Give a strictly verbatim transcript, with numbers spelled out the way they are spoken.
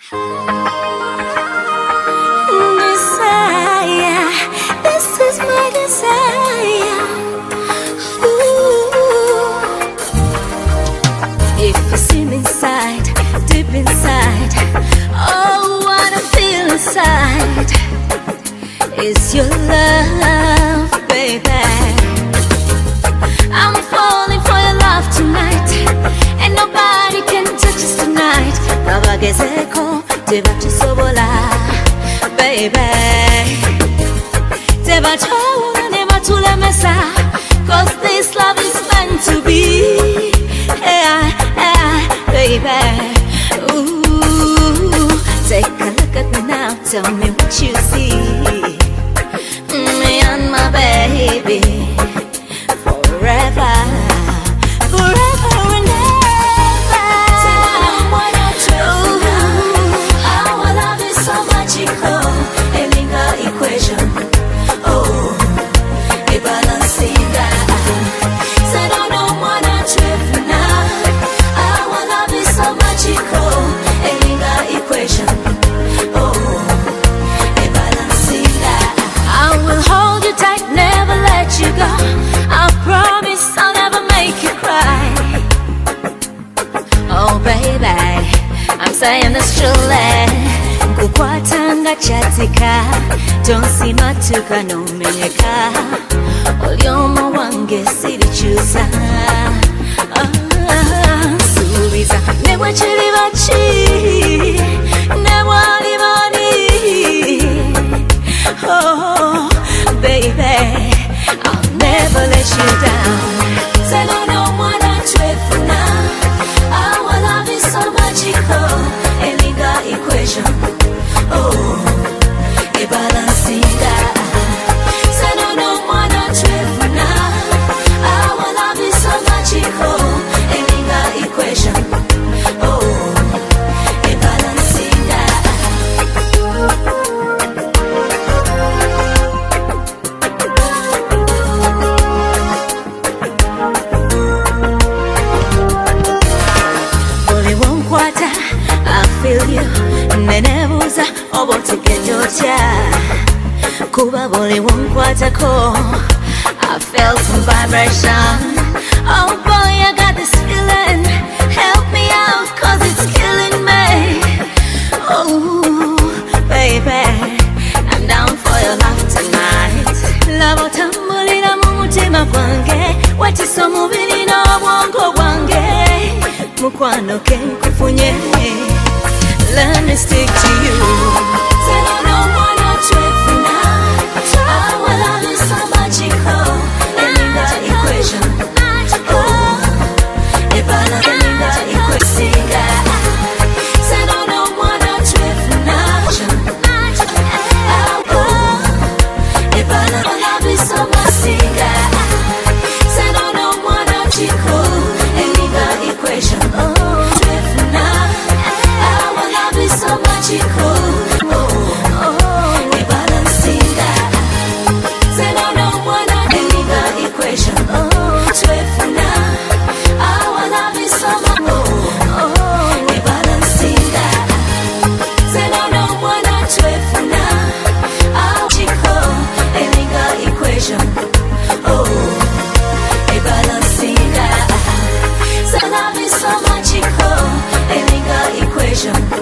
Messiah, this is my desire. Ooh. If you see me inside, deep inside, oh, what I feel inside is your love, baby. I'm falling for your love tonight, and nobody can touch us tonight. Kabagezeko, tebachisobola, baby. Tebachola, nebatulemesa, 'cause this love is meant to be. Yeah, yeah, baby. Ooh, take a look at me now, tell me what you see. Me and my baby, forever, forever and ever. Ooh, our love is so magical, a linear equation. Oh, a balancing that. Said I don't wanna trip now. Our love is so magical, a linear equation. Oh, a balancing that. I will hold you tight, never let you go. I promise I'll never make you cry. Oh baby, I'm saying this truly. Kukwatanga chatika, don't see matuka no menyeka. Olyomo wange sirichusa. Subiza newa chiri bachi, newa libani. Oh baby, I'll never let you down. Said I don't wanna trip for now. Our love is so magical, a linear equation. Oh, a balancing that. Said I don't wanna trip for now. Our love is so magical, a linear equation. Oh, a balancing that. Boli wonkwata, I feel you. Nenebuza oba otegedde otya. Kuba boli wonkwatako, I felt some vibration. Oh boy, I got this feeling. Help me out, 'cause it's killing me. Oh baby, I'm down for your love tonight. Love otambulira mu mutima gwange, watisa omubiri n'obwongo bwange. Mukwano ke nkufunye, let me stick to you. Said I don't wanna trip for now. Our love is so magical, a linear equation. Oh, a balance, a linear equation. Said I don't wanna trip for now. Oh, a balance, our love is so magical. Said I don't wanna chico, a linear equation. Oh, trip for now. Our love is so magical. Oh, oh, a balancing that. Said I don't wanna a linear equation. Oh, trip for now. Our love is so magical. Oh, a balancing that. Said I don't wanna trip for now. Our chico, a linear equation. Oh, a balancing that. Said love is so magical, a linear equation.